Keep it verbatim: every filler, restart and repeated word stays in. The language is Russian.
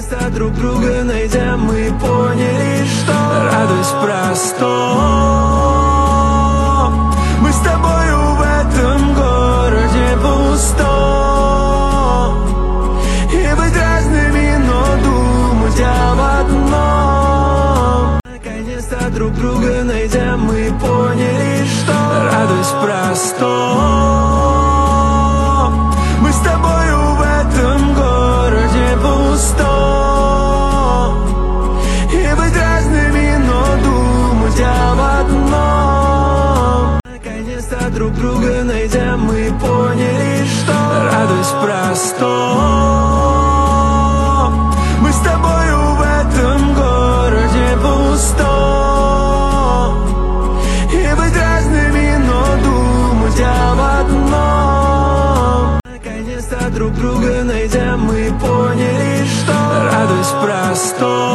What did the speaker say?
Наконец-то друг друга найдя, мы поняли, что радость простом. Мы с тобою в этом городе пустом. И быть разными, но думать об одном. Наконец-то друг друга найдя, мы поняли, что радость простом. Мы с тобою в этом городе пустом. И быть разными, но думать об одном. Наконец-то друг друга найдя, мы поняли, что радость простом. Мы с тобою в этом городе пустом. И быть разными, но думать об одном. Наконец-то друг друга найдя, мы поняли, что радость простом.